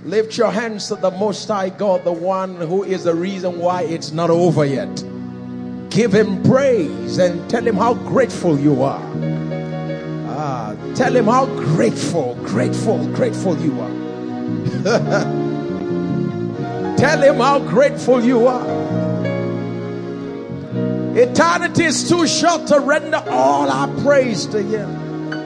Lift your hands to the Most High God, the one who is the reason why it's not over yet. Give him praise and tell him how grateful you are. Tell him how grateful you are. Tell him how grateful you are. Eternity is too short to render all our praise to him.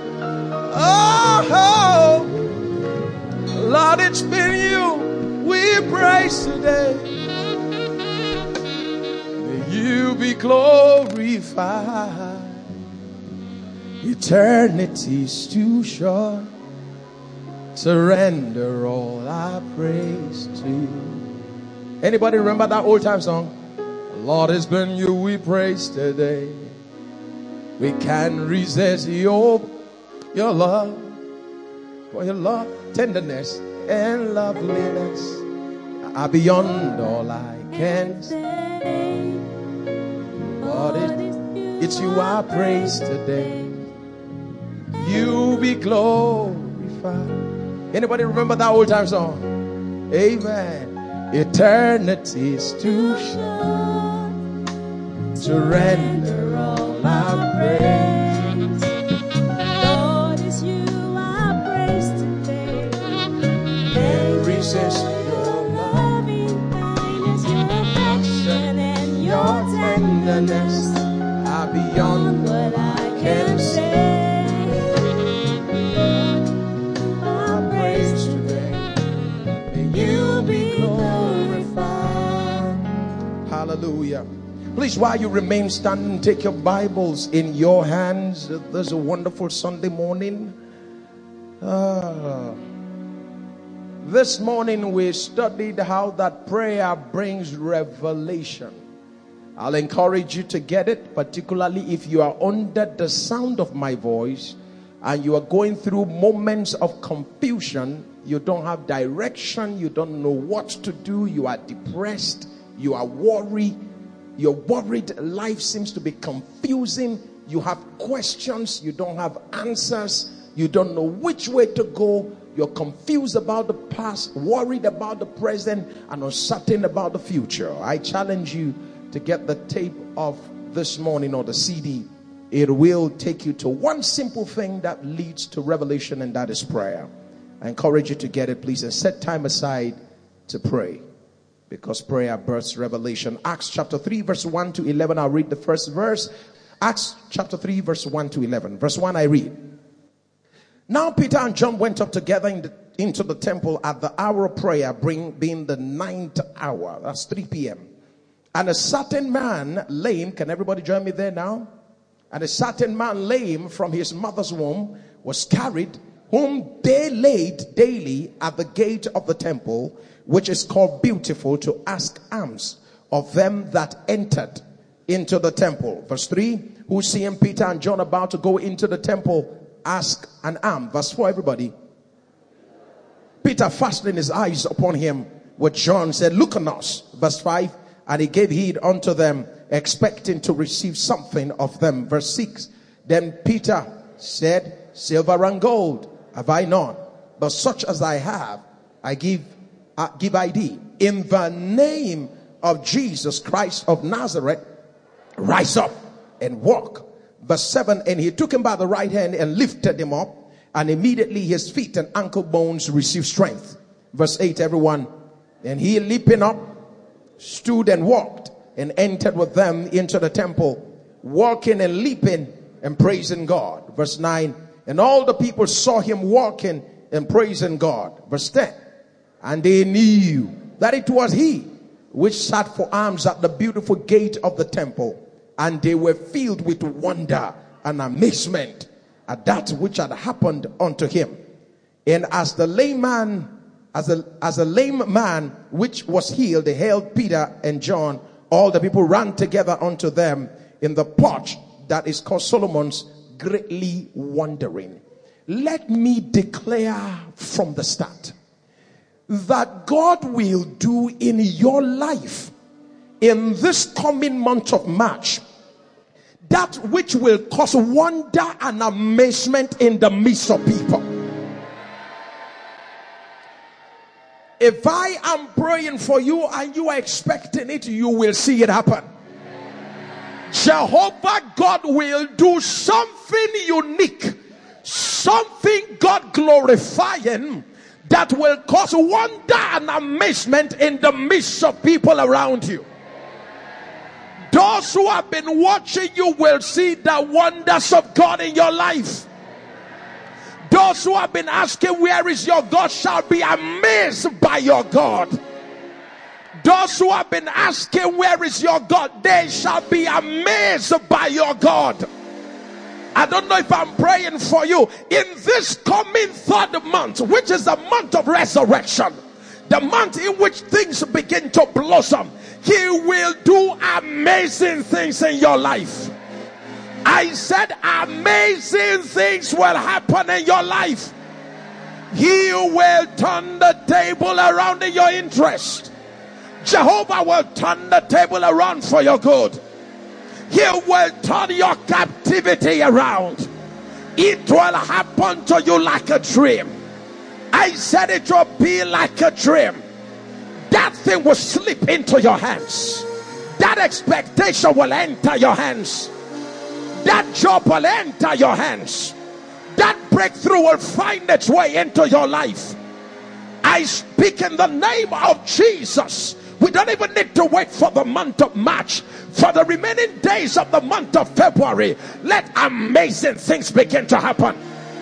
Oh, Lord, it's been you we praise today. May you be glorified. Eternity's too short to render all our praise to you. Anybody remember that old time song? Lord, it's been you we praise today. We can't resist your love, for your love, tenderness, and loveliness are beyond all I can say. Lord, it's you I praise today. You be glorified. Anybody remember that old time song? Amen. Eternity is too short to render all our praise. Lord, it's you I praise today. Can't resist your loving kindness, your affection, and your tenderness are beyond what I can say. Hallelujah. Please, while you remain standing, take your Bibles in your hands. There's a wonderful Sunday morning. This morning we studied how that prayer brings revelation. I'll encourage you to get it, particularly if you are under the sound of my voice and you are going through moments of confusion. You don't have direction. You don't know what to do. You are depressed. You are worried. You're worried. Life seems to be confusing. You have questions. You don't have answers. You don't know which way to go. You're confused about the past, worried about the present, and uncertain about the future. I challenge you to get the tape of this morning or the CD. It will take you to one simple thing that leads to revelation, and that is prayer. I encourage you to get it, please, and set time aside to pray, because prayer births revelation. Acts chapter 3 verse 1 to 11. I'll read the first verse. Acts chapter 3 verse 1 to 11. Verse 1 I read. Now Peter and John went up together into the temple at the hour of prayer, being the 9th hour. That's 3 p.m. And a certain man lame, can everybody join me there now? And a certain man lame from his mother's womb was carried, whom they laid daily at the gate of the temple, which is called Beautiful, to ask alms of them that entered into the temple. Verse 3, who seeing Peter and John about to go into the temple, ask an alms. Verse 4, everybody. Peter, fastening his eyes upon him with John, said, look on us. Verse 5, and he gave heed unto them, expecting to receive something of them. Verse 6, then Peter said, silver and gold have I none, but such as I have, I give I thee. In the name of Jesus Christ of Nazareth, rise up and walk. Verse 7, and he took him by the right hand and lifted him up, and immediately his feet and ankle bones received strength. Verse 8, everyone. And he, leaping up, stood and walked and entered with them into the temple, walking and leaping and praising God. Verse 9, and all the people saw him walking and praising God. Verse 10, and they knew that it was he which sat for alms at the beautiful gate of the temple, and they were filled with wonder and amazement at that which had happened unto him. And as the lame man which was healed, they held Peter and John, all the people ran together unto them in the porch that is called Solomon's, greatly wondering. Let me declare from the start that God will do in your life in this coming month of March that which will cause wonder and amazement in the midst of people. If I am praying for you and you are expecting it, you will see it happen. Jehovah God will do something unique, something God glorifying, that will cause wonder and amazement in the midst of people around you. Those who have been watching you will see the wonders of God in your life. Those who have been asking, where is your God, shall be amazed by your God. Those who have been asking, where is your God, they shall be amazed by your God. I don't know if I'm praying for you in this coming third month, which is the month of resurrection, the month in which things begin to blossom. He will do amazing things in your life. I said amazing things will happen in your life. He will turn the table around in your interest. Jehovah will turn the table around for your good. He will turn your captivity around. It will happen to you like a dream. I said it will be like a dream. That thing will slip into your hands. That expectation will enter your hands. That job will enter your hands. That breakthrough will find its way into your life. I speak in the name of Jesus. We don't even need to wait for the month of March. For the remaining days of the month of February, let amazing things begin to happen.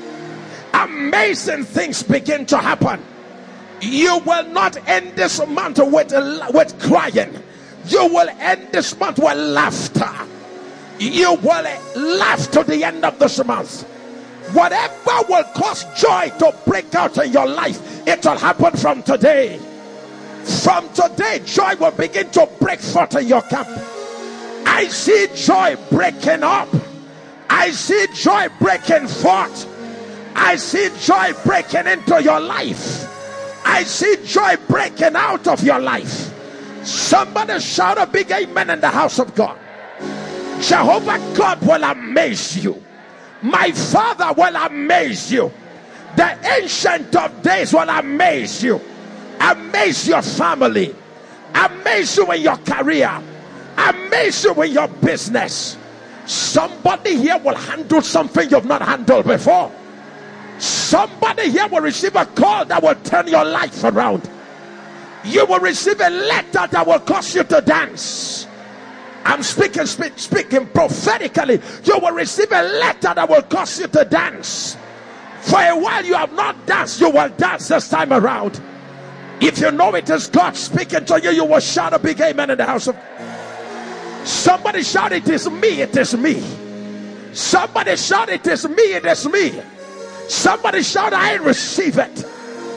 Amazing things begin to happen. You will not end this month with crying. You will end this month with laughter. You will laugh to the end of this month. Whatever will cause joy to break out in your life, it will happen from today. From today, joy will begin to break forth in your camp. I see joy breaking up. I see joy breaking forth. I see joy breaking into your life. I see joy breaking out of your life. Somebody shout a big amen in the house of God. Jehovah God will amaze you. My Father will amaze you. The Ancient of Days will amaze you. Amaze your family. Amaze you in your career. Amaze you in your business. Somebody here will handle something you've not handled before. Somebody here will receive a call that will turn your life around. You will receive a letter that will cause you to dance. I'm speaking prophetically. You will receive a letter that will cause you to dance. For a while you have not danced, you will dance this time around. If you know it is God speaking to you, you will shout a big amen in the house of. Somebody shout, it is me, it is me. Somebody shout, it is me, it is me. Somebody shout, I receive it.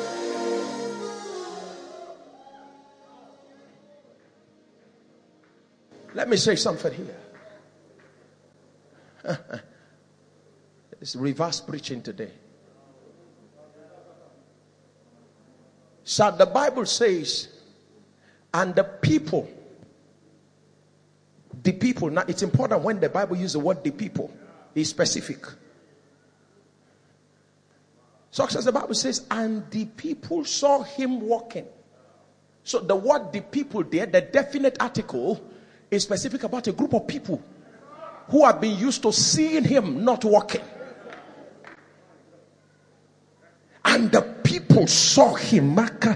Let me say something here. It's reverse preaching today. So the Bible says, and the people, now it's important when the Bible uses the word the people, it's specific. So as the Bible says, and the people saw him walking. So the word the people there, the definite article, is specific about a group of people who have been used to seeing him not walking. And the people saw him.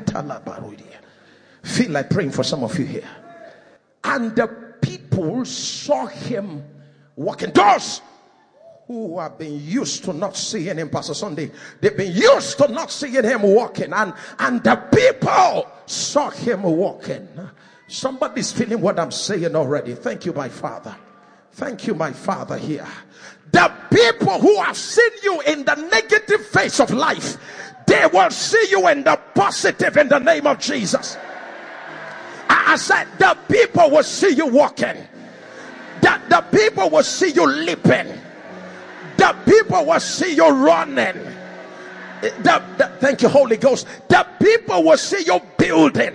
Feel like praying for some of you here. And the people saw him walking. Those who have been used to not seeing him, Pastor Sunday, they've been used to not seeing him walking. And the people saw him walking. Somebody's feeling what I'm saying already. Thank you, my Father. Thank you, my Father here. The people who have seen you in the negative phase of life, they will see you in the positive in the name of Jesus. I said the people will see you walking. The people will see you leaping. The people will see you running. Thank you, Holy Ghost. The people will see you building.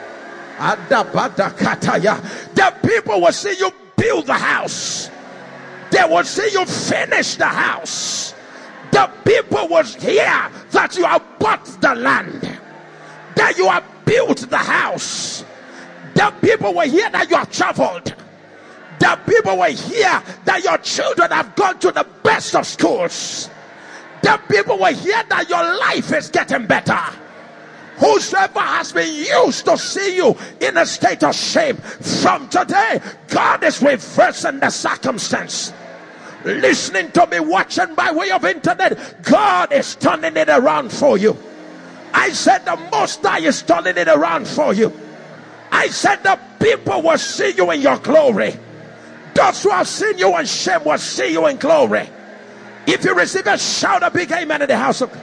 The people will see you build the house. They will see you finish the house. The people will hear that you have bought the land. The that you have built the house. The people will hear that you have traveled. The people will hear that your children have gone to the best of schools. The people will hear that your life is getting better. Whosoever has been used to see you in a state of shame, from today, God is reversing the circumstance. Listening to me, watching by way of internet, God is turning it around for you. I said the Most High is turning it around for you. I said the people will see you in your glory. Those who have seen you in shame will see you in glory. If you receive a shout, a big amen in the house of God.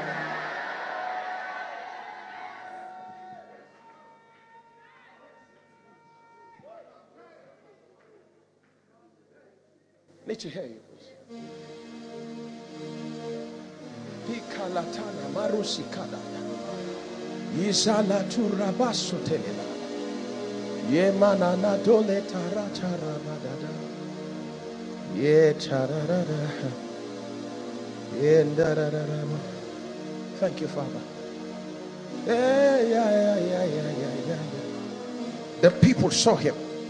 Need to hear you, please. Hikalatana marusikada. Izalatu rabaso telela. Yemana na dole taratara madada. Ye tararara. Thank you, Father. Yeah. The people saw him.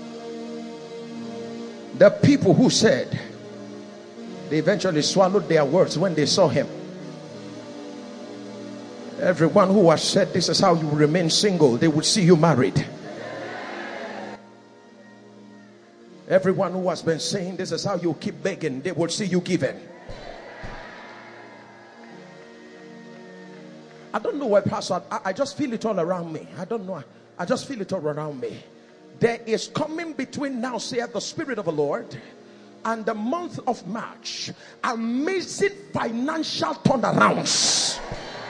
The people who said, they eventually swallowed their words when they saw him. Everyone who has said this is how you remain single, they would see you married. Everyone who has been saying this is how you keep begging, they will see you giving. I don't know why, Pastor. I just feel it all around me. I don't know. I just feel it all around me. There is coming between now, saith the Spirit of the Lord, and the month of March, amazing financial turnarounds.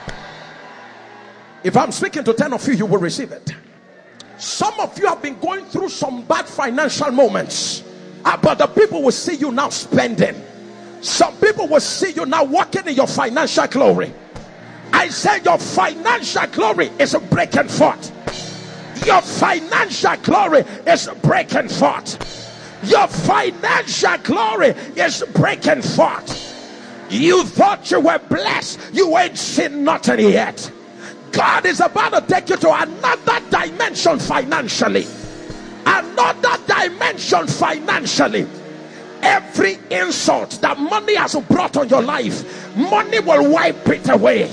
If I'm speaking to 10 of you, you will receive it. Some of you have been going through some bad financial moments, but the people will see you now spending. Some people will see you now walking in your financial glory. I said your financial glory is breaking forth. Your financial glory is breaking forth. Your financial glory is breaking forth. You thought you were blessed. You ain't seen nothing yet. God is about to take you to another dimension financially. Another dimension financially. Every insult that money has brought on your life, money will wipe it away.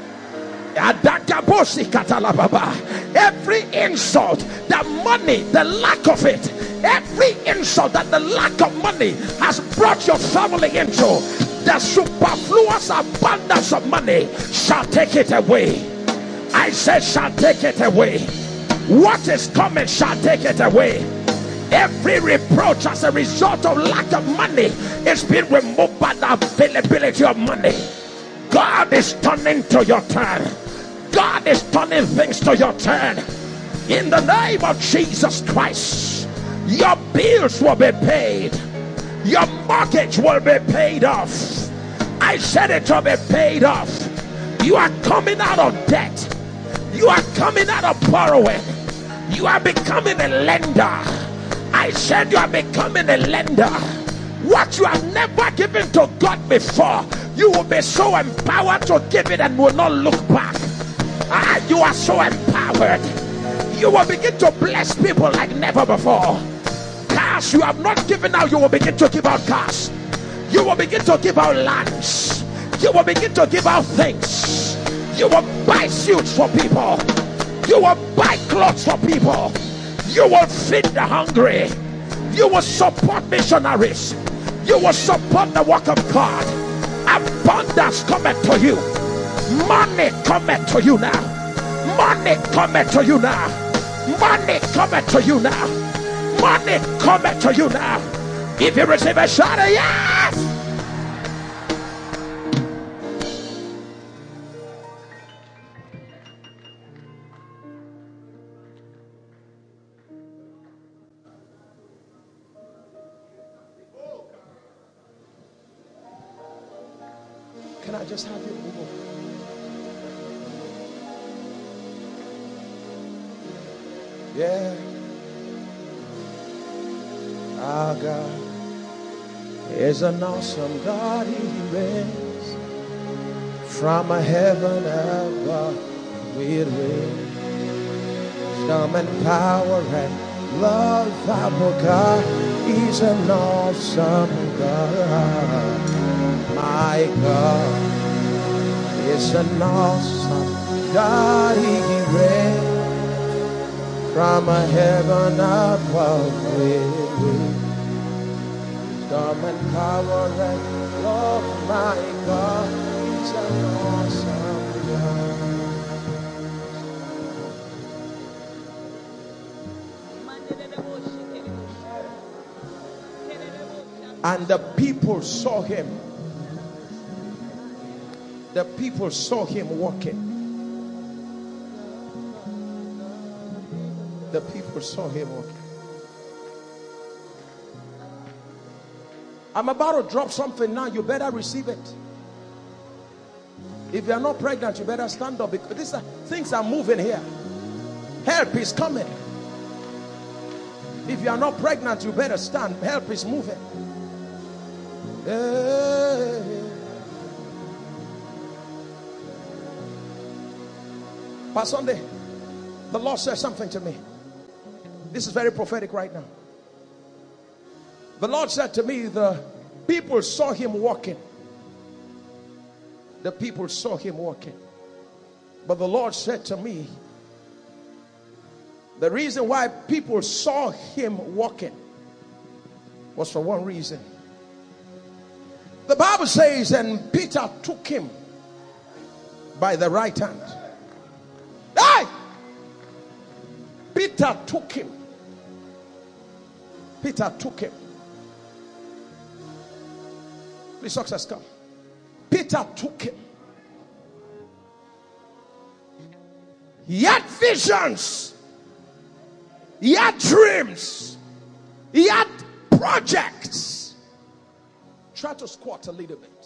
Every insult, the money, the lack of it, every insult that the lack of money has brought your family into, the superfluous abundance of money shall take it away. I said shall take it away. What is coming shall take it away. Every reproach as a result of lack of money is being removed by the availability of money. God is turning to your turn. God is turning things to your turn. In the name of Jesus Christ, your bills will be paid. Your mortgage will be paid off. I said it will be paid off. You are coming out of debt. You are coming out of borrowing. You are becoming a lender. I said you are becoming a lender. What you have never given to God before, you will be so empowered to give it and will not look back. You are so empowered. You will begin to bless people like never before. Cash you have not given out, you will begin to give out cash. You will begin to give out lands. You will begin to give out things. You will buy suits for people. You will buy clothes for people. You will feed the hungry. You will support missionaries. You will support the work of God. Abundance cometh to you. Money cometh to you now. Money cometh to you now. Money cometh to you now. Money cometh to you now. If you receive a shout of yes. Can I just have you move over? Yeah. Our God is an awesome God. He reigns from a heaven above. We reign. Wisdom and power and love, our God is an awesome God. My God is an awesome God. He reigns from a heaven above with wisdom and power and love. My God is an awesome God. And the people saw him. The people saw him walking. The people saw him walking. I'm about to drop something now. You better receive it. If you are not pregnant, you better stand up, because things are moving here. Help is coming. If you are not pregnant, you better stand. Help is moving. Pastor Sunday, the Lord said something to me. This is very prophetic right now. The Lord said to me, the people saw him walking. The people saw him walking. But the Lord said to me, the reason why people saw him walking was for one reason. The Bible says, and Peter took him by the right hand. Hey! Peter took him. Peter took him. Please, success come. Peter took him. He had visions. He had dreams. He had projects. Try to squat a little bit.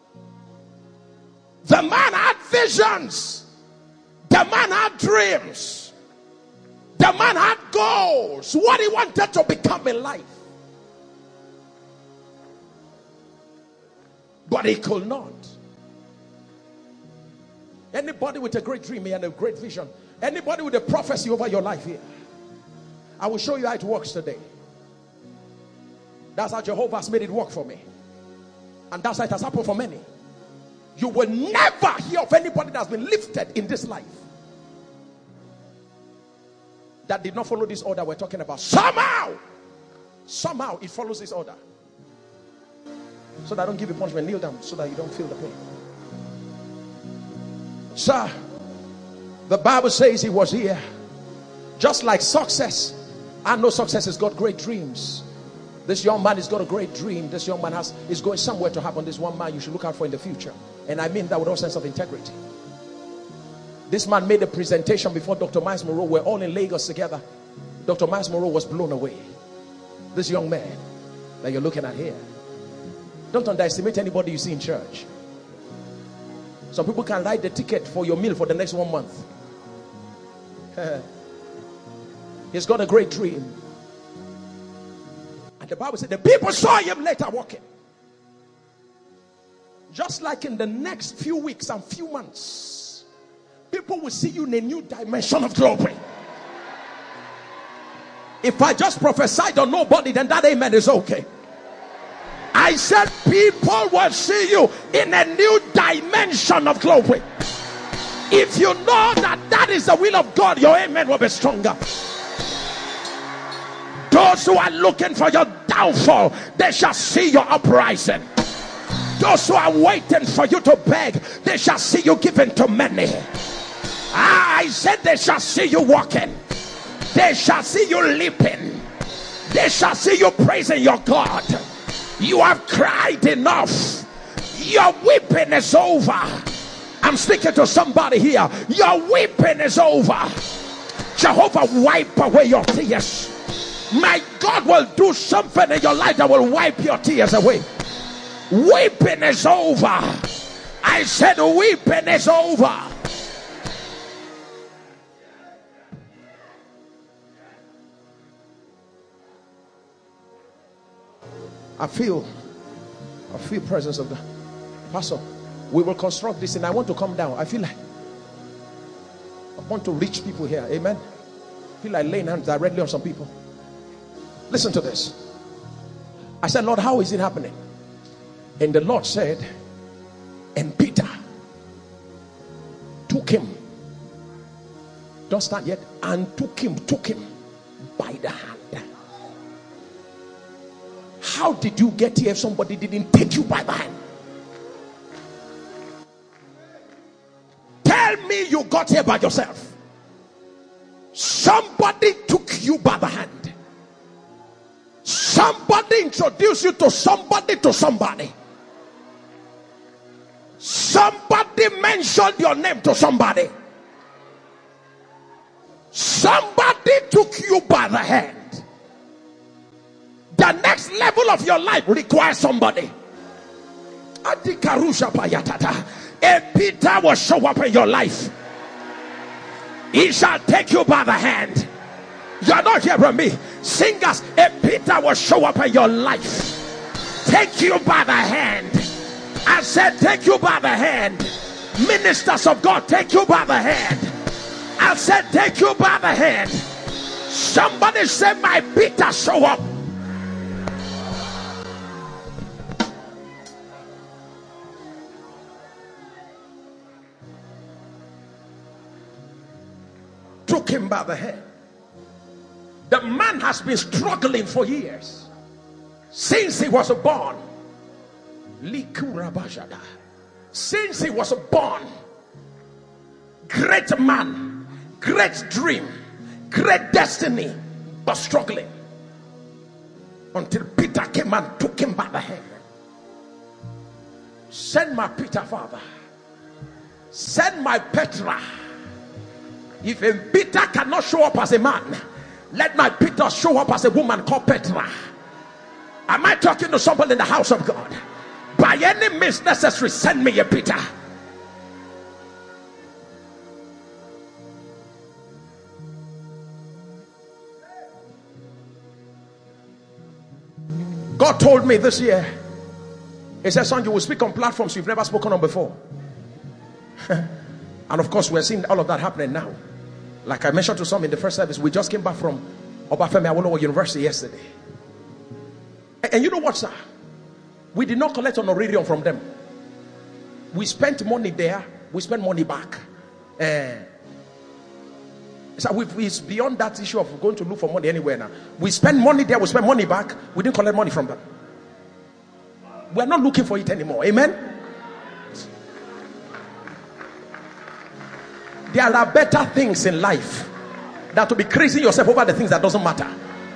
The man had visions. The man had dreams. The man had goals. What he wanted to become in life. But he could not. Anybody with a great dream and a great vision, anybody with a prophecy over your life here, I will show you how it works today. That's how Jehovah has made it work for me. And that's how it has happened for many. You will never hear of anybody that has been lifted in this life that did not follow this order we're talking about. Somehow it follows this order. So that I don't give you punishment. Kneel down so that you don't feel the pain. Sir, the Bible says he was here. Just like success. I know success has got great dreams. This young man has got a great dream. This young man is going somewhere to happen. This one man you should look out for in the future. And I mean that with all sense of integrity. This man made a presentation before Dr. Miles Moreau. We're all in Lagos together. Dr. Miles Moreau was blown away. This young man that you're looking at here. Don't underestimate anybody you see in church. Some people can write the ticket for your meal for the next 1 month. He's got a great dream. And the Bible said the people saw him later walking. Just like in the next few weeks and few months, people will see you in a new dimension of glory. If I just prophesied on nobody, then that amen is okay. I said people will see you in a new dimension of glory. If you know that that is the will of God, your amen will be stronger. Those who are looking for your downfall, they shall see your uprising. Those who are waiting for you to beg, they shall see you giving to many. I said they shall see you walking. They shall see you leaping. They shall see you praising your God. You have cried enough. Your weeping is over. I'm speaking to somebody here. Your weeping is over. Jehovah wipe away your tears. My God will do something in your life that will wipe your tears away. Weeping is over. I said weeping is over. I feel presence of God. Pastor, we will construct this and I want to come down. I feel like I want to reach people here. Amen. feel like laying hands directly on some people. Listen to this. I said, Lord, how is it happening? And the Lord said, and Peter took him, don't stand yet, and took him by the hand. How did you get here if somebody didn't take you by the hand? Tell me you got here by yourself. Somebody took you by the hand. Somebody introduced you to somebody to somebody. Somebody mentioned your name to somebody. Somebody took you by the hand. The next level of your life requires somebody. A Peter will show up in your life. He shall take you by the hand. You're not hearing me. Singers, a Peter will show up in your life. Take you by the hand. I said take you by the hand. Ministers of God, take you by the hand. I said take you by the hand. Somebody said my Peter show up. Took him by the hand. The man has been struggling for years, since he was born. Since he was born, great man, great dream, great destiny, but struggling until Peter came and took him by the hand. Send my Peter, Father. Send my Petra. If a Peter cannot show up as a man, let my Peter show up as a woman called Petra. Am I talking to somebody in the house of God? By any means necessary, send me a Peter. God told me this year, he said, son, you will speak on platforms you've never spoken on before. And of course, we're seeing all of that happening now. Like I mentioned to some in the first service, we just came back from Obafemi Awolowo University yesterday. And you know what, sir? We did not collect honorarium from them. We spent money there, we spent money back. So it's beyond that issue of going to look for money anywhere now. We spend money there, we spend money back, we didn't collect money from them. We're not looking for it anymore. Amen? There are better things in life than to be crazy yourself over the things that doesn't matter.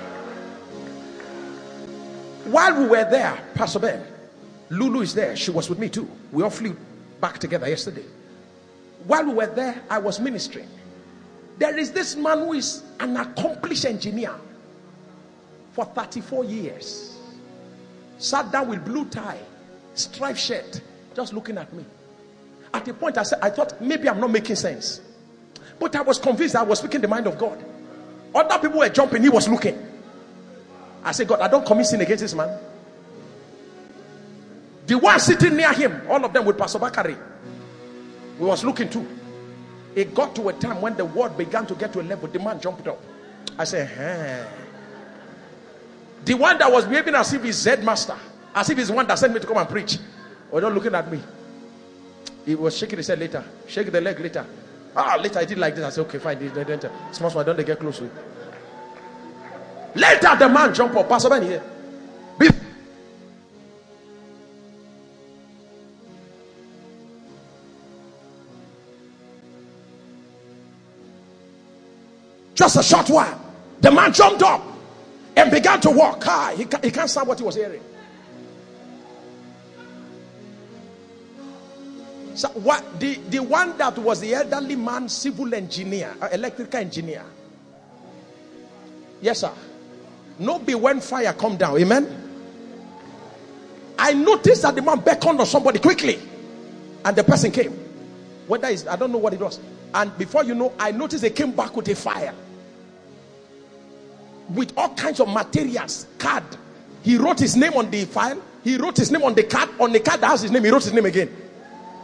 While we were there, Pastor Ben, Lulu is there. She was with me too. We all flew back together yesterday. While we were there, I was ministering. There is this man who is an accomplished engineer for 34 years. Sat down with blue tie, striped shirt, just looking at me. At a point, I thought maybe I'm not making sense. But I was convinced I was speaking the mind of God. Other people were jumping, he was looking. I said, God, I don't commit sin against this man. The one sitting near him, all of them with Pastor Bakari, we was looking too. It got to a time when the word began to get to a level, the man jumped up. I said, hey. The one that was behaving as if he's Z master, as if he's the one that sent me to come and preach, was not looking at me. He was shaking his head later, shaking the leg later. Later I did like this. I said, okay, fine. Small, don't they get close with. Later the man jumped up. Pastor Ben here. Just a short while, the man jumped up and began to walk. He can't stand what he was hearing. So what the one that was the elderly man, civil engineer, electrical engineer. Yes, sir. No be when fire come down. Amen. I noticed that the man beckoned on somebody quickly, and the person came. Whether it's, I don't know what it was. And before you know, I noticed they came back with a fire, with all kinds of materials, card. He wrote his name on the file. He wrote his name on the card. On the card that has his name, he wrote his name again.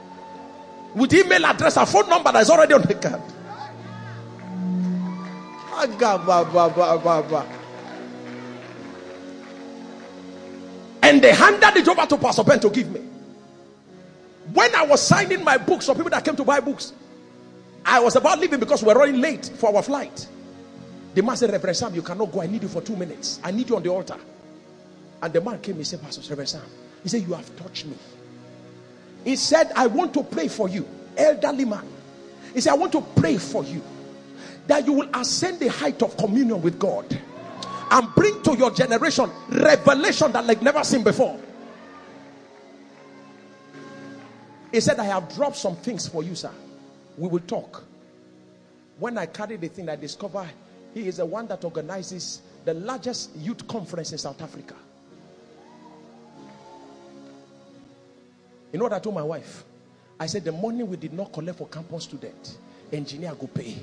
With email address, a phone number that is already on the card. And they handed it over to Pastor Ben to give me. When I was signing my books for people that came to buy books, I was about leaving because we were running late for our flight. The man said, Reverend Sam, you cannot go. I need you for 2 minutes. I need you on the altar. And the man came and said, Pastor Reverend Sam, he said, you have touched me. He said, I want to pray for you. Elderly man. He said, I want to pray for you that you will ascend the height of communion with God and bring to your generation revelation that like never seen before. He said, I have dropped some things for you, sir. We will talk. When I carried the thing, I discovered he is the one that organizes the largest youth conference in South Africa. You know what I told my wife? I said, the money we did not collect for campus students, engineer go pay.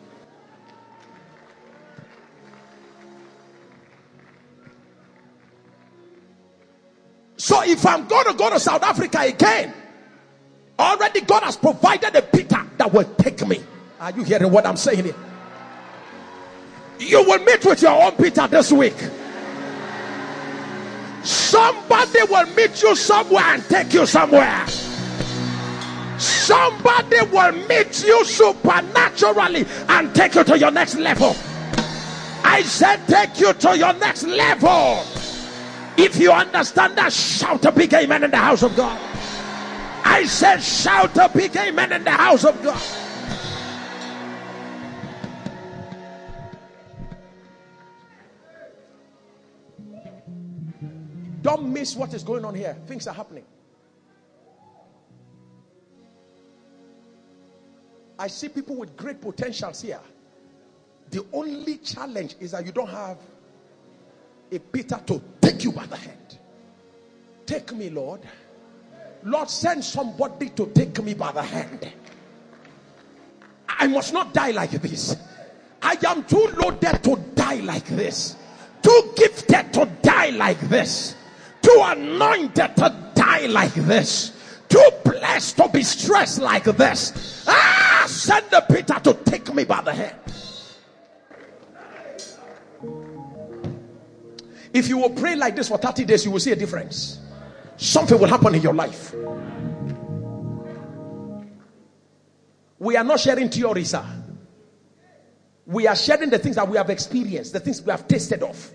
So if I'm going to go to South Africa again, already God has provided a Peter that will take me. Are you hearing what I'm saying here? You will meet with your own Peter this week. Somebody will meet you somewhere and take you somewhere. Somebody will meet you supernaturally and take you to your next level. I said take you to your next level. If you understand that, shout a big amen in the house of God. I said shout a big amen in the house of God. Don't miss what is going on here. Things are happening. I see people with great potentials here. The only challenge is that you don't have a Peter to take you by the hand. Take me, Lord. Lord, send somebody to take me by the hand. I must not die like this. I am too loaded to die like this. Too gifted to die like this. Too anointed to die like this. Too blessed to be stressed like this. Send the Peter to take me by the hand. If you will pray like this for 30 days, you will see a difference. Something will happen in your life. We are not sharing theories, sir. We are sharing the things that we have experienced, the things we have tasted of.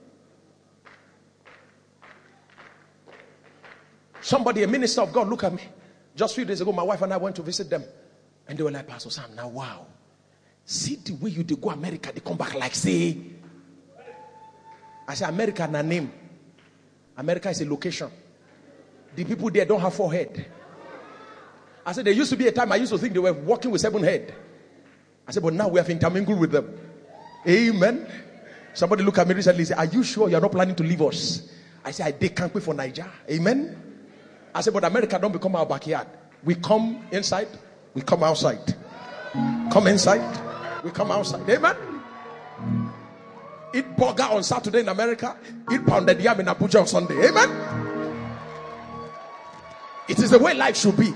Somebody, a minister of God, look at me. Just a few days ago, my wife and I went to visit them. And they were like, Pastor Sam, now wow. See the way you go America, they come back like say. I said, America na name. America is a location. The people there don't have 4 heads. I said, there used to be a time I used to think they were walking with 7 heads. I said, but now we have intermingled with them. Amen. Somebody looked at me recently and said, are you sure you're not planning to leave us? I said, I can't wait for Nigeria. Amen. I said, but America don't become our backyard. We come inside, we come outside. Come inside, we come outside. Amen. Eat burger on Saturday in America, eat pounded yam in Abuja on Sunday. Amen. It is the way life should be.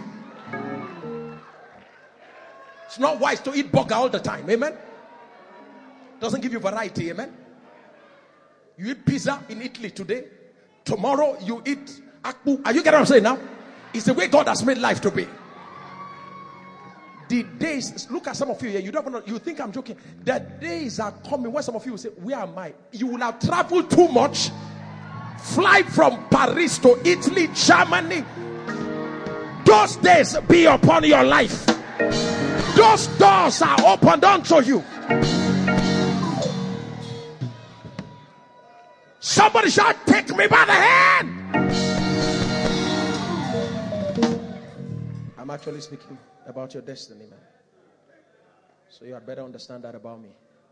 It's not wise to eat burger all the time. Amen. Doesn't give you variety. Amen. You eat pizza in Italy today. Tomorrow you eat akpu. Are you getting what I'm saying now? It's the way God has made life to be. The days, look at some of you here. You don't know, you think I'm joking. The days are coming when some of you will say, where am I? You will have traveled too much. Fly from Paris to Italy, Germany. Those days be upon your life. Those doors are opened unto you. Somebody shout, take me by the hand. I'm actually speaking about your destiny, man. So you had better understand that about me.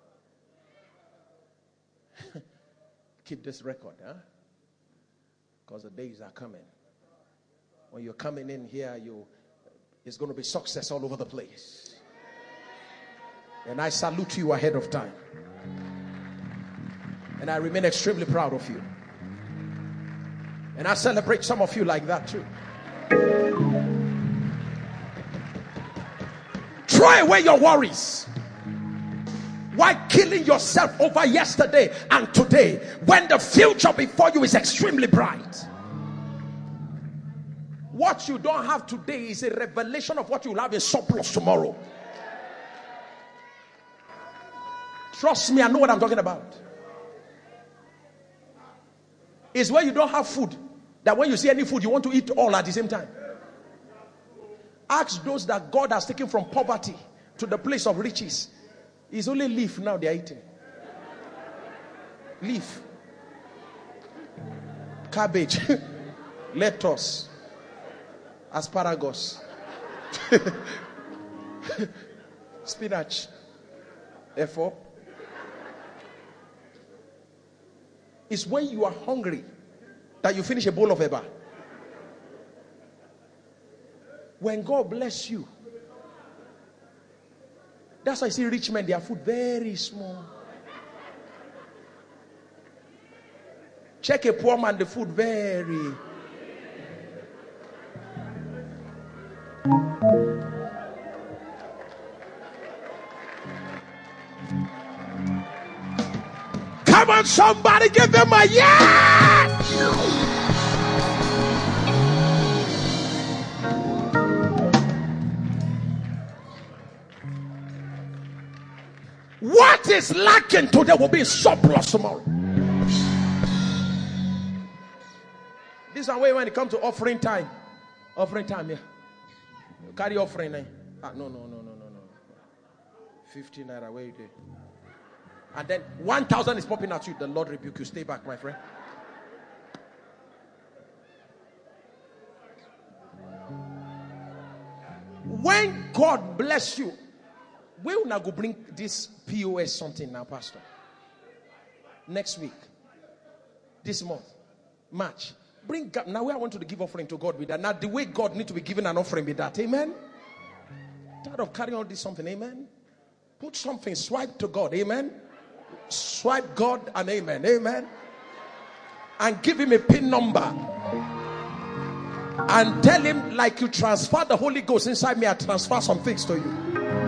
Keep this record, huh? Because the days are coming. When you're coming in here, it's going to be success all over the place. And I salute you ahead of time. And I remain extremely proud of you. And I celebrate some of you like that too. Throw away your worries. Why killing yourself over yesterday and today when the future before you is extremely bright? What you don't have today is a revelation of what you will have in surplus tomorrow. Trust me, I know what I'm talking about. It's where you don't have food, that when you see any food, you want to eat all at the same time. Ask those that God has taken from poverty to the place of riches. It's only leaf now they are eating. Leaf. Cabbage. Lettuce. Asparagus. Spinach. Therefore, it's when you are hungry that you finish a bowl of eba. When God bless you, that's why I see rich men, their food very small. Check a poor man, the food very. Come on, somebody give them a yes! What is lacking today will be surplus tomorrow. This is why when it comes to offering time, yeah. You carry offering, eh? No. 50 naira, where you there? And then 1,000 is popping at you. The Lord rebuke you. Stay back, my friend. When God bless you, we will now go bring this POS something now, Pastor. Next week, this month, March. Bring God. Now I want to give offering to God with that. Now the way God need to be given an offering with that. Amen. Tired of carrying all this something. Amen. Put something. Swipe to God. Amen. Swipe God and amen. Amen. And give him a PIN number. And tell him, like you transfer the Holy Ghost inside me, I transfer some things to you.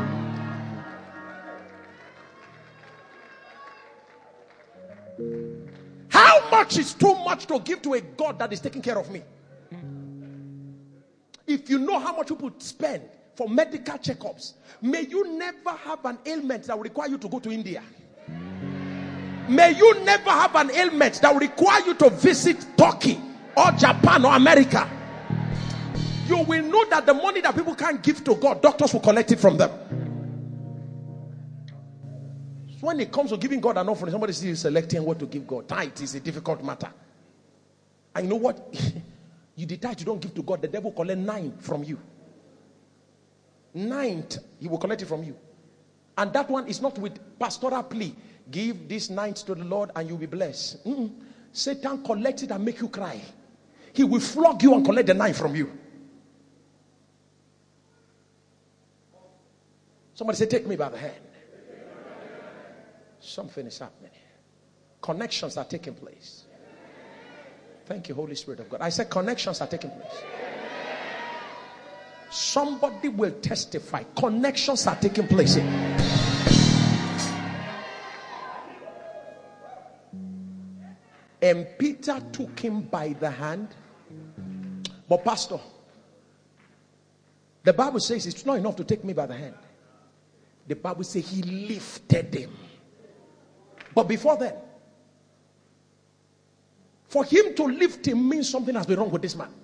How much is too much to give to a God that is taking care of me? If you know how much people spend for medical checkups, may you never have an ailment that will require you to go to India. May you never have an ailment that will require you to visit Turkey or Japan or America. You will know that the money that people can't give to God, doctors will collect it from them. So when it comes to giving God an offering, somebody is selecting what to give God. Tithe is a difficult matter. And you know what? You decide you don't give to God, the devil will collect 9 from you. 9th, he will collect it from you. And that one is not with pastoral plea. Give this 9th to the Lord and you'll be blessed. Satan collects it and make you cry. He will flog you and collect the 9 from you. Somebody say, take me by the hand. Something is happening. Connections are taking place. Thank you, Holy Spirit of God. I said connections are taking place. Somebody will testify. Connections are taking place here. And Peter took him by the hand. But Pastor, the Bible says it's not enough to take me by the hand. The Bible says he lifted him. But before then, for him to lift him means something has been wrong with this man.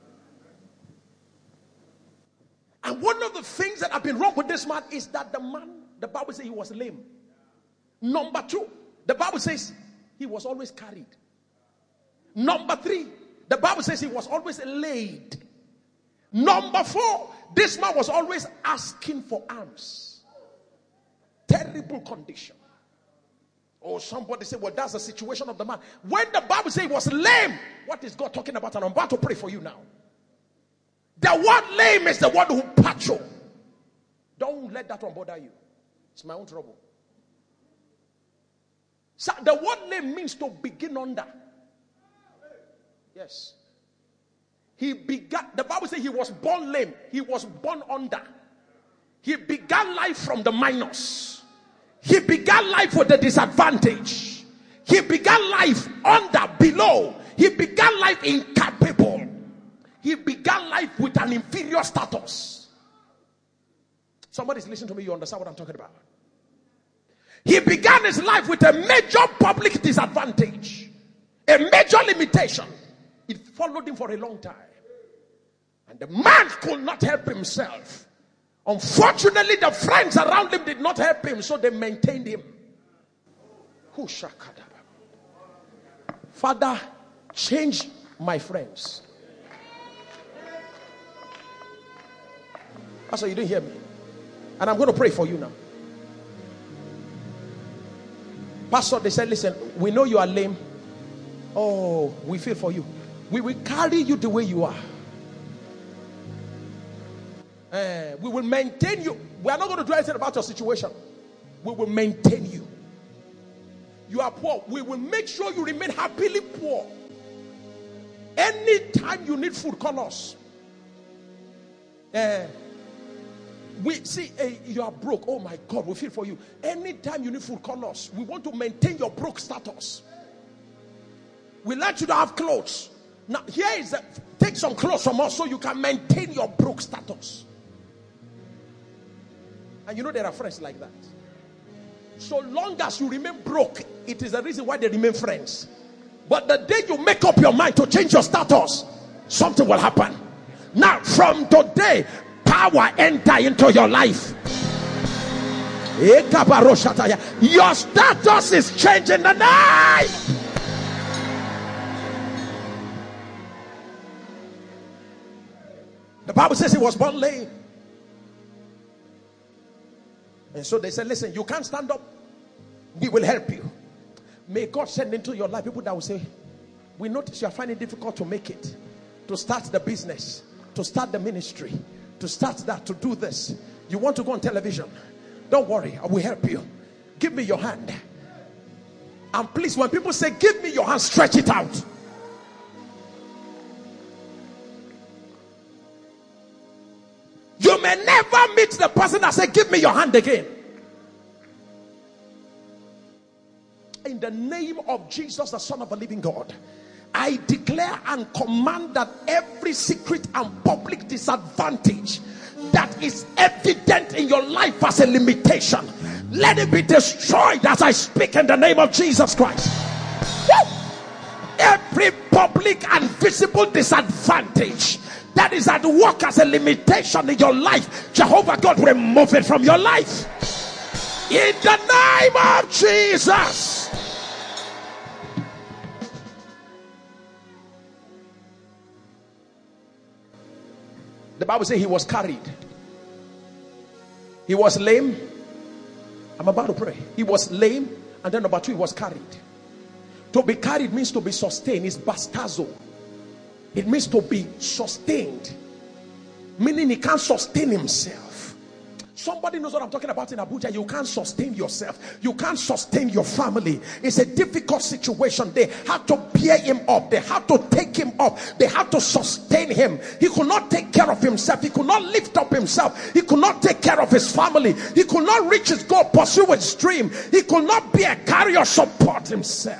And one of the things that have been wrong with this man is that the man, the Bible says he was lame. Number 2, the Bible says he was always carried. Number 3, the Bible says he was always laid. Number 4, this man was always asking for alms. Terrible condition. Oh, somebody say, well, that's the situation of the man. When the Bible says he was lame, what is God talking about? And I'm about to pray for you now. The word lame is the word who patcho. Don't let that one bother you. It's my own trouble. So the word lame means to begin under. Yes. He began, the Bible says he was born lame. He was born under. He began life from the minus. He began life with a disadvantage. He began life below. He began life incapable. He began life with an inferior status. Somebody's listening to me, you understand what I'm talking about? He began his life with a major public disadvantage, a major limitation. It followed him for a long time. And the man could not help himself. Unfortunately, the friends around him did not help him, so they maintained him. Father, change my friends. Pastor, you didn't hear me. And I'm going to pray for you now. Pastor, they said, listen, we know you are lame. Oh, we feel for you. We will carry you the way you are. We will maintain you. We are not going to do anything about your situation. We will maintain you. You are poor. We will make sure you remain happily poor. Anytime you need food, call us. We see you are broke. Oh my God, we feel for you. Anytime you need food, call us. We want to maintain your broke status. We let you to have clothes. Now here is take some clothes from us so you can maintain your broke status. And you know there are friends like that. So long as you remain broke, it is the reason why they remain friends. But the day you make up your mind to change your status, something will happen. Now from today, power enter into your life. Your status is changing tonight. The Bible says he was born lame. And so they said, listen, you can't stand up. We will help you. May God send into your life people that will say, we notice you are finding it difficult to make it, to start the business, to start the ministry, to start that, to do this. You want to go on television. Don't worry, I will help you. Give me your hand. And please, when people say, give me your hand, stretch it out. You may never meet the person that said, give me your hand again. In the name of Jesus, the Son of the living God, I declare and command that every secret and public disadvantage that is evident in your life as a limitation, let it be destroyed as I speak in the name of Jesus Christ. Every public and visible disadvantage that is at work as a limitation in your life, Jehovah God, remove it from your life in the name of Jesus. The Bible says he was carried. He was lame. I'm about to pray. He was lame, and then number two, he was carried. To be carried means to be sustained. It's bastazo. It means to be sustained, meaning he can't sustain himself. Somebody knows what I'm talking about in Abuja. You can't sustain yourself. You can't sustain your family. It's a difficult situation. They had to bear him up. They had to take him up. They had to sustain him. He could not take care of himself. He could not lift up himself. He could not take care of his family. He could not reach his goal, pursue his dream. He could not be a carrier, support himself.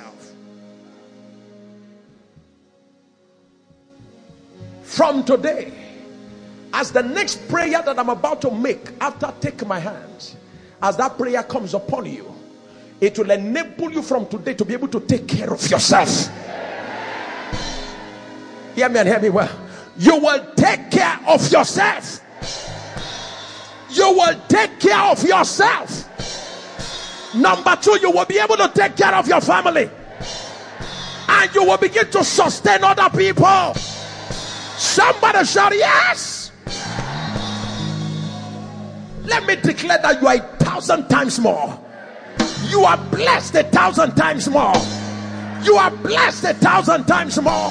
From today, as the next prayer that I'm about to make after take my hands, as that prayer comes upon you, it will enable you from today to be able to take care of yourself. Hear me and hear me well. You will take care of yourself. You will take care of yourself. Number two, you will be able to take care of your family. And you will begin to sustain other people. Somebody shout yes. Let me declare that you are 1,000 times more. You are blessed 1,000 times more. You are blessed 1,000 times more.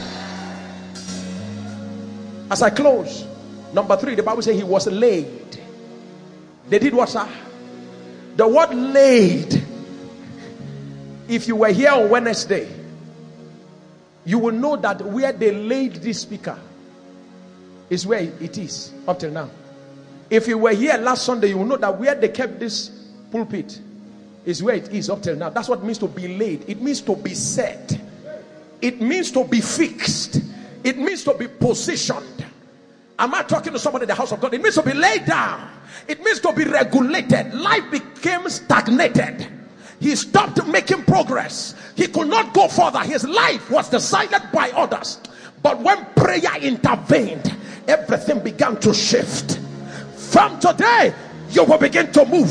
As I close, number three, the Bible says he was laid. They did what, sir? The word laid. If you were here on Wednesday, you will know that where they laid this speaker is where it is up till now. If you were here last Sunday, you will know that where they kept this pulpit is where it is up till now. That's what it means to be laid. It means to be set. It means to be fixed. It means to be positioned. Am I talking to somebody in the house of God? It means to be laid down. It means to be regulated. Life became stagnated. He stopped making progress. He could not go further. His life was decided by others. But when prayer intervened, everything began to shift. From today, you will begin to move.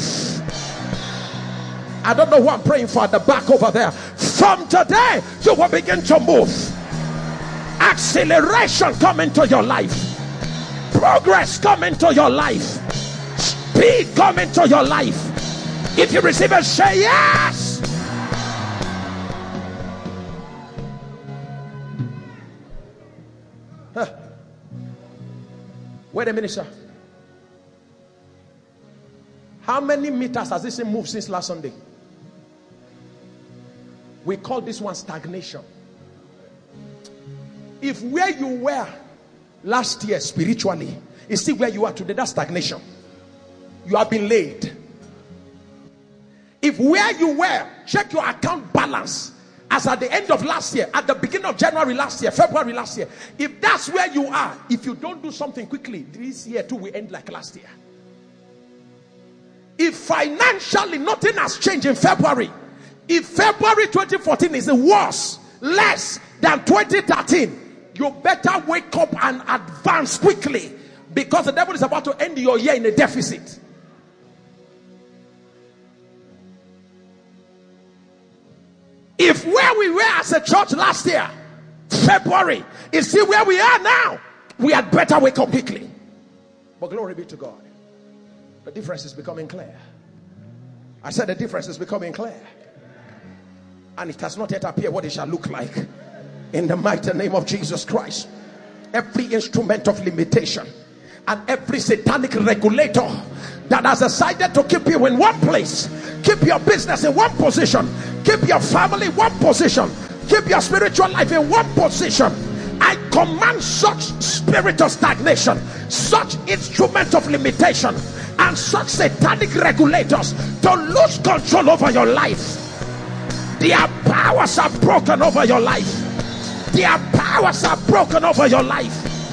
I don't know who I'm praying for at the back over there. From today, you will begin to move. Acceleration come into your life. Progress come into your life. Speed come into your life. If you receive it, say yes. Wait a minute, sir. How many meters has this thing moved since last Sunday? We call this one stagnation. If where you were last year spiritually is still where you are today, that's stagnation. You have been laid. If where you were, check your account balance as at the end of last year, at the beginning of January last year, February last year, if that's where you are, if you don't do something quickly, this year too will end like last year. If financially nothing has changed in February, if February 2014 is worse, less than 2013, you better wake up and advance quickly, because the devil is about to end your year in a deficit. If where we were as a church last year, February, is still where we are now, we had better wake up quickly. But glory be to God. The difference is becoming clear. I said the difference is becoming clear. And it has not yet appeared what it shall look like. In the mighty name of Jesus Christ. Every instrument of limitation and every satanic regulator that has decided to keep you in one place, keep your business in one position, keep your family in one position, keep your spiritual life in one position, I command such spirit of stagnation, such instrument of limitation, and such satanic regulators to lose control over your life. Their powers are broken over your life. Their powers are broken over your life.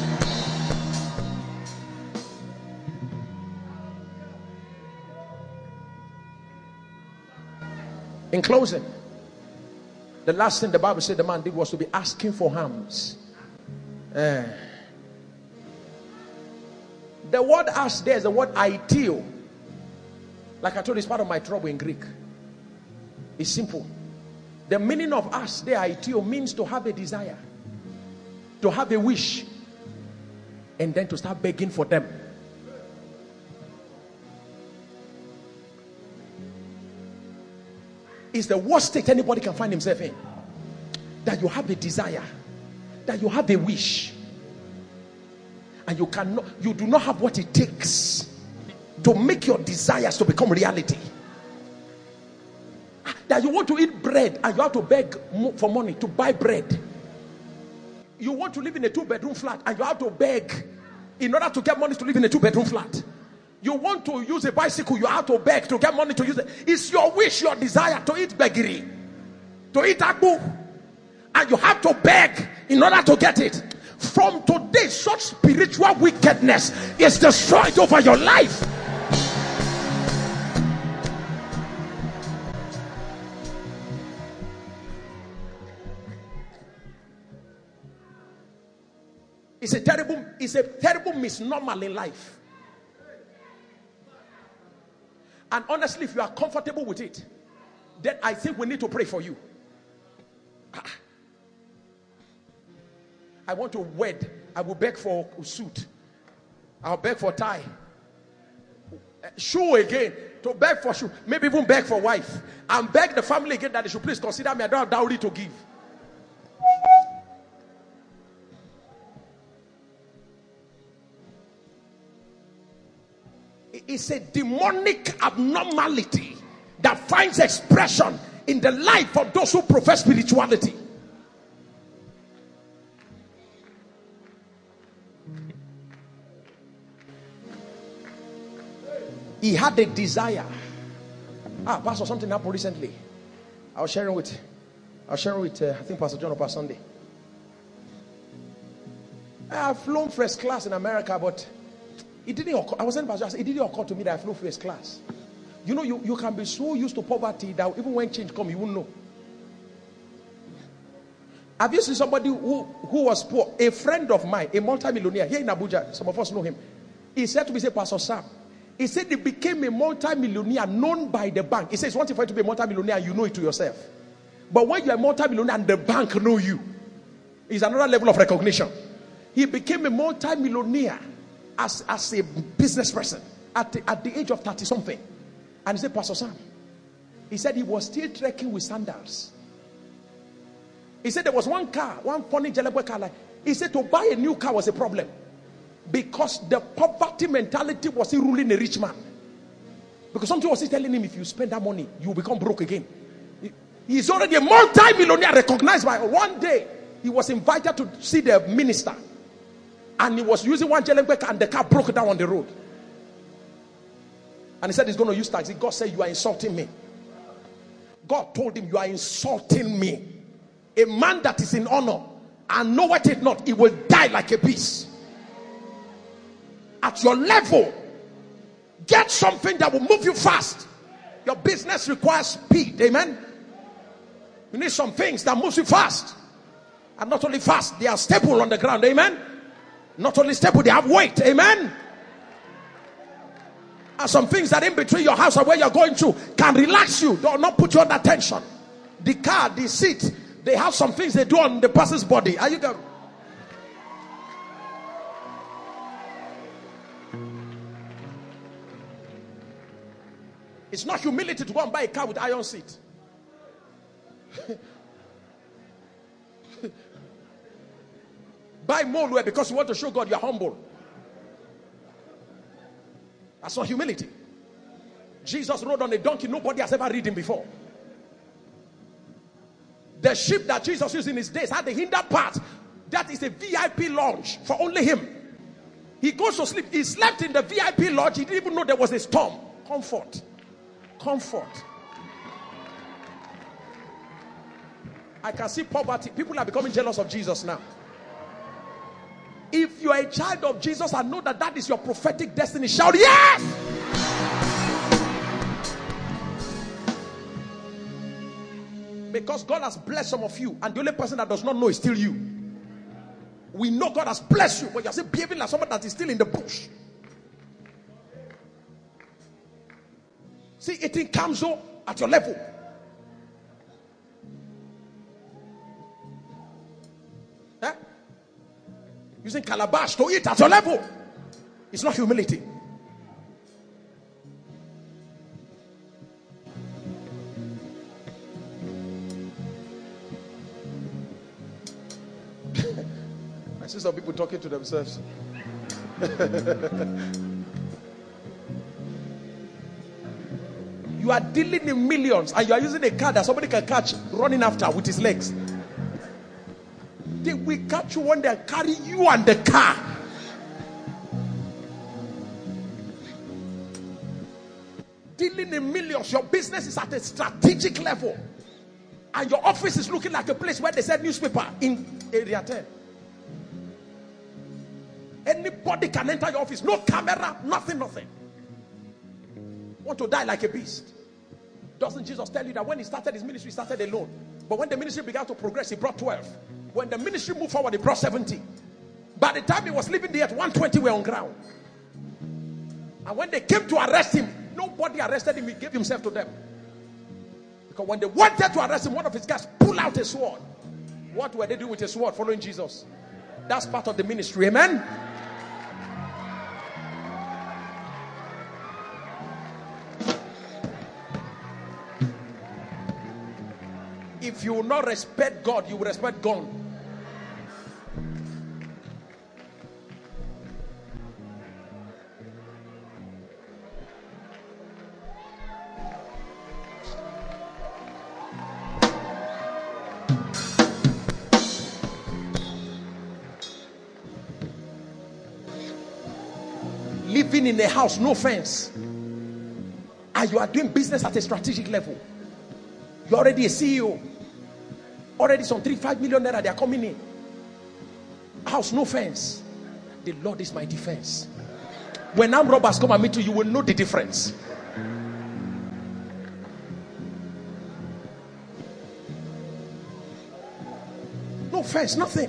In closing, the last thing the Bible said the man did was to be asking for hams. The word ask there is the word aitio. Like I told you, it's part of my trouble in Greek. It's simple. The meaning of ask there, aitio, means to have a desire, to have a wish, and then to start begging for them. It's the worst state anybody can find himself in. That you have a desire, that you have a wish, and you do not have what it takes to make your desires to become reality. That you want to eat bread and you have to beg for money to buy bread. You want to live in a 2-bedroom flat and you have to beg in order to get money to live in a 2-bedroom flat. You want to use a bicycle, you have to beg to get money to use it. It's your wish, your desire to eat begiri, to eat agbo, and you have to beg in order to get it. From today, such spiritual wickedness is destroyed over your life. It's a terrible misnomer in life. And honestly, if you are comfortable with it, then I think we need to pray for you. I want to wed. I will beg for a suit. I'll beg for tie. Shoe again. To beg for shoe. Maybe even beg for wife. And beg the family again that they should please consider me. I don't have dowry to give. It's a demonic abnormality that finds expression in the life of those who profess spirituality. He had a desire Pastor, something happened recently. I was sharing with I think Pastor John or Pastor Sunday. I've flown first class in America, but it didn't occur. I was saying, Pastor, it didn't occur to me that I flew first class. You know, you can be so used to poverty that even when change comes, you won't know. Have you seen somebody who was poor? A friend of mine, a multi-millionaire here in Abuja, some of us know him. He said to me, say, Pastor Sam, he said he became a multi-millionaire known by the bank. He says it's one thing for you to be a multi-millionaire, you know it to yourself. But when you're a multi-millionaire and the bank know you, it's another level of recognition. He became a multi-millionaire as a business person at the age of 30-something. And he said, Pastor Sam, he said he was still trekking with sandals. He said there was one funny Jalebwe car. He said to buy a new car was a problem. Because the poverty mentality was still ruling a rich man. Because something was still telling him, if you spend that money, you will become broke again. He's already a multi-millionaire recognized by one day. He was invited to see the minister. And he was using one Jalebwe car and the car broke down on the road. And he said he's going to use taxi. God said, you are insulting me. God told him, you are insulting me. A man that is in honor and knoweth it not, he will die like a beast. At your level, get something that will move you fast. Your business requires speed. Amen. You need some things that moves you fast. And not only fast, they are stable on the ground. Amen. Not only stable, they have weight. Amen. And some things that in between your house and where you're going to can relax you. Do not put you under tension. The car, the seat, they have some things they do on the person's body. Are you going? It's not humility to go and buy a car with iron seat. Buy Molue because you want to show God you're humble. That's not humility. Jesus rode on a donkey. Nobody has ever ridden before. The ship that Jesus used in his days had the hinder part. That is a VIP lounge for only him. He goes to sleep. He slept in the VIP lodge. He didn't even know there was a storm. Comfort. I can see poverty. People are becoming jealous of Jesus now. If you are a child of Jesus and know that that is your prophetic destiny, shout yes! Because God has blessed some of you, and the only person that does not know is still you. We know God has blessed you, but you're still behaving like someone that is still in the bush. See, eating Kamzo at your level. Using calabash to eat at your level. It's not humility. I see some people talking to themselves. You are dealing in millions and you are using a car that somebody can catch running after with his legs. They will catch you when they carry you and the car. Dealing in millions. Your business is at a strategic level. And your office is looking like a place where they sell newspaper in area 10. Anybody can enter your office. No camera, nothing. Want to die like a beast. Doesn't Jesus tell you that when he started his ministry, he started alone? But when the ministry began to progress, he brought 12. When the ministry moved forward, he brought 70. By the time he was leaving the earth, 120 were on ground. And when they came to arrest him, nobody arrested him. He gave himself to them. Because when they wanted to arrest him, one of his guys pulled out a sword. What were they doing with a sword? Following Jesus. That's part of the ministry. Amen? If you will not respect God, you will respect God. Living in a house, no fence. and you are doing business at a strategic level. You're already a CEO. Already some 3-5 million naira, they are coming in. House, no fence. The Lord is my defense. When armed robbers come and meet you, you will know the difference. No fence, nothing.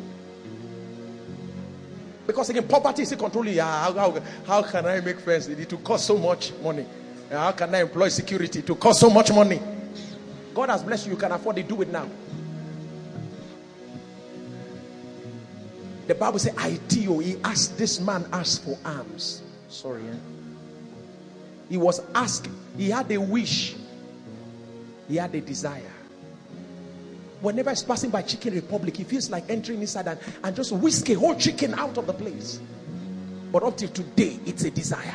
Because again, poverty is controlling. How can I make fence? It will cost so much money. How can I employ security? To cost so much money. God has blessed you. You can afford to do it now. The Bible says, this man asked for alms. Sorry. He was asking. He had a wish. He had a desire. Whenever he's passing by Chicken Republic, he feels like entering inside and just whisk a whole chicken out of the place. But up till today, it's a desire.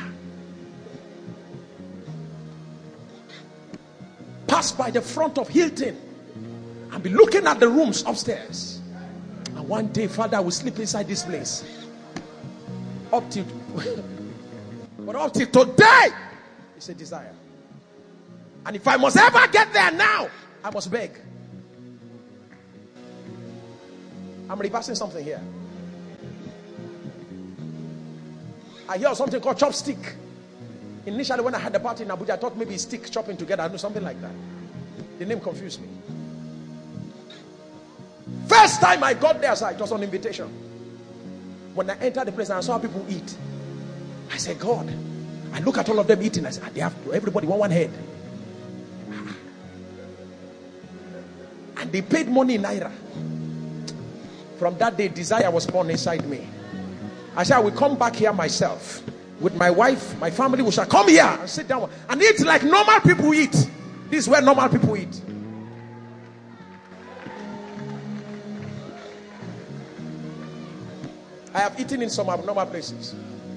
Pass by the front of Hilton and be looking at the rooms upstairs. And one day, Father will sleep inside this place. But up till today, it's a desire. And if I must ever get there now, I must beg. I'm reversing something here. I hear something called chopstick. Initially, when I had the party in Abuja, I thought maybe stick chopping together. I knew something like that. The name confused me. First time I got there, it was on invitation. When I entered the place and I saw people eat, I said, God. I look at all of them eating. I said, they have everybody one head. And they paid money in naira. From that day, desire was born inside me. I said, I will come back here myself. With my wife, my family, we shall come here and sit down and eat like normal people eat. This is where normal people eat. I have eaten in some abnormal places.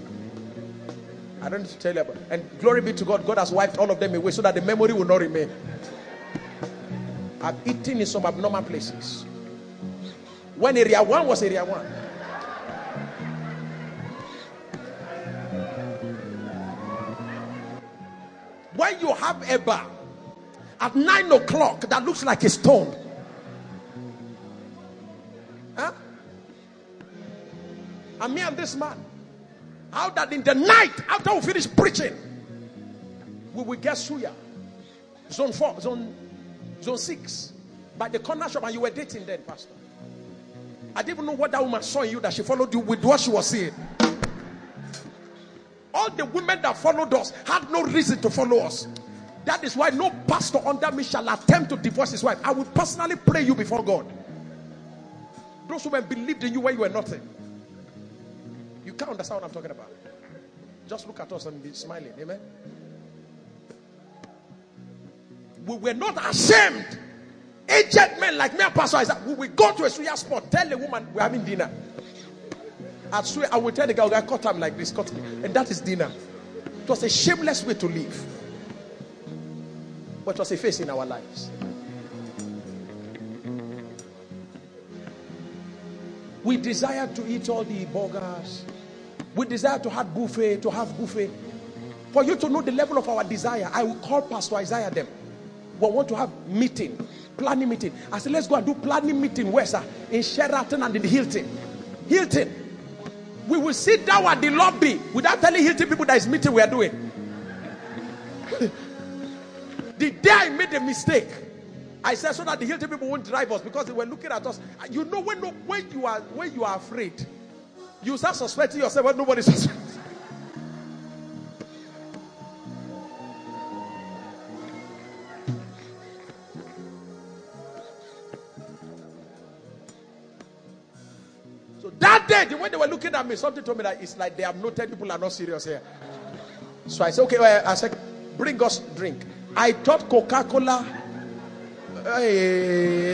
I don't need to tell you about it. And glory be to God, God has wiped all of them away so that the memory will not remain. I've eaten in some abnormal places. When area 1 was area 1. When you have a bar at 9 o'clock that looks like a stone. Huh? And me and this man, how that in the night, after we finish preaching, we will get suya. Zone 4, zone 6. By the corner shop, and you were dating then, Pastor. I didn't even know what that woman saw in you that she followed you with what she was saying. All the women that followed us had no reason to follow us. That is why no pastor under me shall attempt to divorce his wife. I will personally pray you before God. Those women believed in you when you were nothing. You can't understand what I'm talking about. Just look at us and be smiling. Amen. We were not ashamed. Aged men like me and Pastor Isaac, we will go to a suya spot, tell the woman we're having dinner. I will tell the guy, I cut him like this, cut me. And that is dinner. It was a shameless way to live. But it was a phase in our lives. We desire to eat all the burgers. We desire to have buffet, For you to know the level of our desire, I will call Pastor Isaiah them. We want to have meeting, planning meeting. I said, let's go and do planning meeting where, sir? In Sheraton and in Hilton. We will sit down at the lobby without telling Hilton people that is meeting we are doing. The day I made a mistake, I said so that the Hilton people won't drive us because they were looking at us. You know when you are afraid, you start suspecting yourself when nobody suspects. That day, the way they were looking at me, something told me that it's like they have noted people are not serious here. So I said, okay, I said, bring us drink. I thought Coca-Cola. Hey.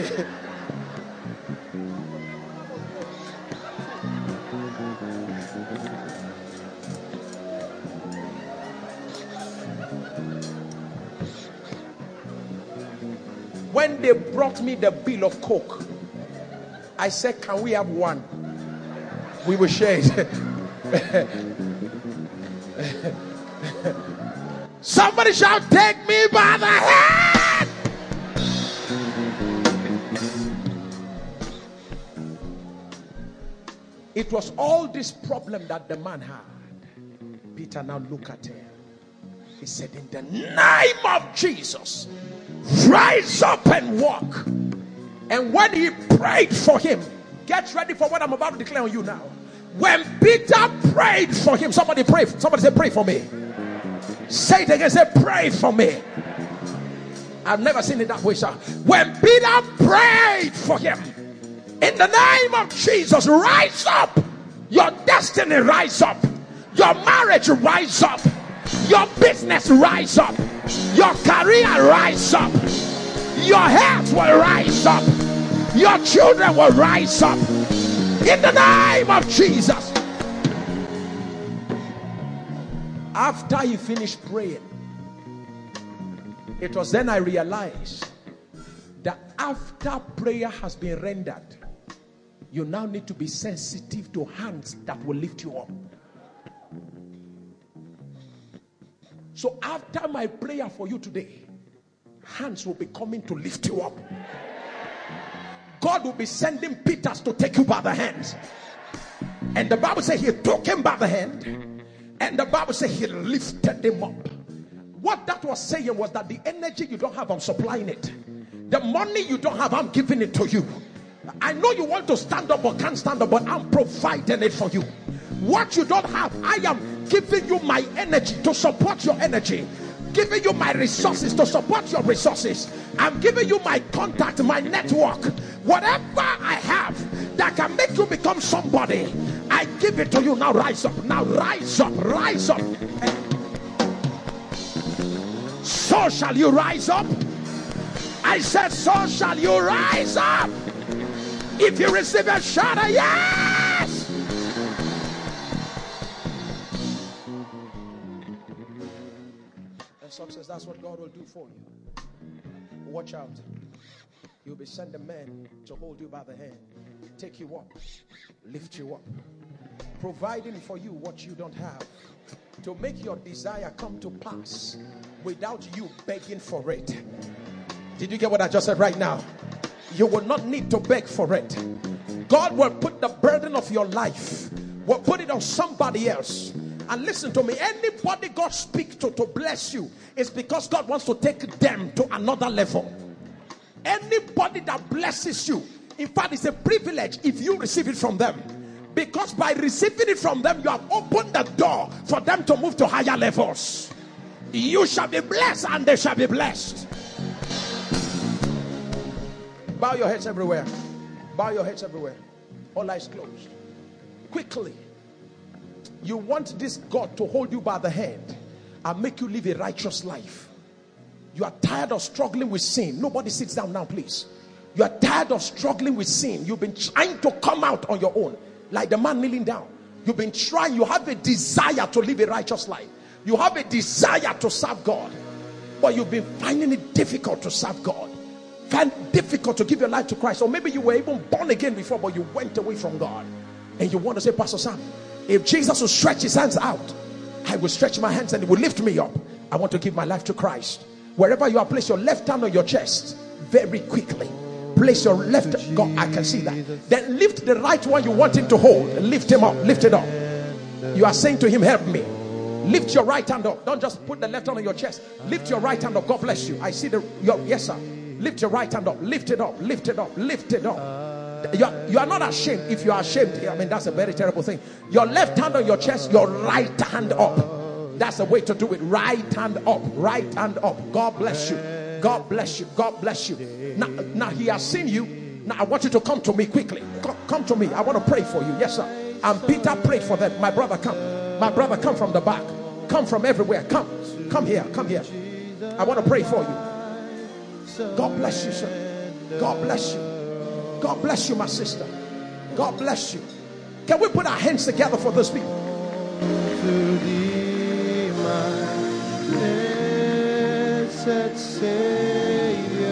When they brought me the bill of Coke, I said, can we have one? We will share it. Somebody shout, take me by the hand. It was all this problem that the man had. Peter now look at him. He said, in the name of Jesus, rise up and walk. And when he prayed for him, get ready for what I'm about to declare on you now. When Peter prayed for him, somebody pray. Somebody say, pray for me. Say it again, say, pray for me. I've never seen it that way, sir. When Peter prayed for him, in the name of Jesus, rise up. Your destiny rise up. Your marriage rise up. Your business rise up. Your career rise up. Your health will rise up. Your children will rise up. In the name of Jesus. After he finished praying, it was then I realized that after prayer has been rendered, you now need to be sensitive to hands that will lift you up. So after my prayer for you today, hands will be coming to lift you up. God will be sending Peters to take you by the hands. And the Bible says he took him by the hand. And the Bible says he lifted him up. What that was saying was that the energy you don't have, I'm supplying it. The money you don't have, I'm giving it to you. I know you want to stand up but can't stand up, but I'm providing it for you. What you don't have, I am giving you my energy to support your energy. Giving you my resources to support your resources. I'm giving you my contact, my network. Whatever I have that can make you become somebody, I give it to you. Now rise up. Now rise up. Rise up. So shall you rise up. I said, so shall you rise up. If you receive a shout of yes. And success, that's what God will do for you. Watch out. You'll be sending men to hold you by the hand, take you up, lift you up, providing for you what you don't have, to make your desire come to pass without you begging for it. Did you get what I just said right now? You will not need to beg for it. God will put the burden of your life, will put it on somebody else. And listen to me, anybody God speaks to bless you, is because God wants to take them to another level. Anybody that blesses you, in fact, it's a privilege if you receive it from them. Because by receiving it from them, you have opened the door for them to move to higher levels. You shall be blessed and they shall be blessed. Bow your heads everywhere. Bow your heads everywhere. All eyes closed. Quickly. You want this God to hold you by the hand and make you live a righteous life. You are tired of struggling with sin. Nobody sits down now, please. You are tired of struggling with sin. You've been trying to come out on your own. Like the man kneeling down. You've been trying. You have a desire to live a righteous life. You have a desire to serve God. But you've been finding it difficult to serve God. Find it difficult to give your life to Christ. Or maybe you were even born again before, but you went away from God. And you want to say, Pastor Sam, if Jesus will stretch his hands out, I will stretch my hands and he will lift me up. I want to give my life to Christ. Wherever you are, place your left hand on your chest very quickly. Place your left. God, I can see that. Then lift the right one you want him to hold. Lift him up. Lift it up. You are saying to him, help me. Lift your right hand up. Don't just put the left hand on your chest. Lift your right hand up. God bless you. I see yes, sir. Lift your right hand up. Lift it up. Lift it up. Lift it up. You are not ashamed. If you are ashamed, I mean, that's a very terrible thing. Your left hand on your chest, your right hand up. That's the way to do it. Right hand up. Right hand up. God bless you. God bless you. God bless you. Now he has seen you. Now I want you to come to me quickly. Come to me. I want to pray for you. Yes, sir. And Peter prayed for them. My brother, come. My brother, come from the back. Come from everywhere. Come. Come here. Come here. I want to pray for you. God bless you, sir. God bless you. God bless you, my sister. God bless you. Can we put our hands together for those people? To thee, my blessed Savior,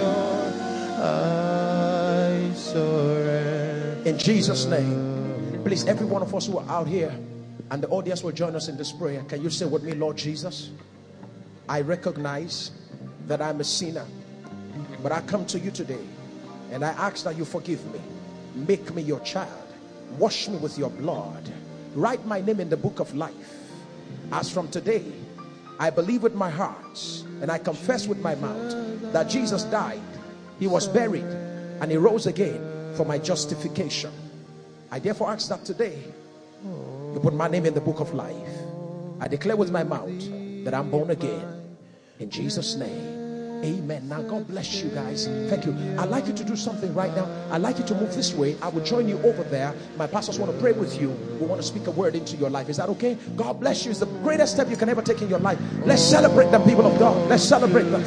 I surrender. In Jesus' name, please, every one of us who are out here and the audience will join us in this prayer. Can you say with me, Lord Jesus, I recognize that I'm a sinner, but I come to you today and I ask that you forgive me. Make me your child. Wash me with your blood. Write my name in the book of life. As from today, I believe with my heart and I confess with my mouth that Jesus died, he was buried, and he rose again for my justification. I therefore ask that today you put my name in the book of life. I declare with my mouth that I'm born again. In Jesus' name, amen. Now God bless you guys. Thank you. I'd like you to do something right now. I'd like you to move this way. I will join you over there. My pastors want to pray with you. We want to speak a word into your life. Is that okay? God bless you. It's the greatest step you can ever take in your life. Let's celebrate them, people of God. Let's celebrate them.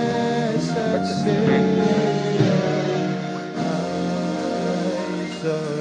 Blessed Savior, I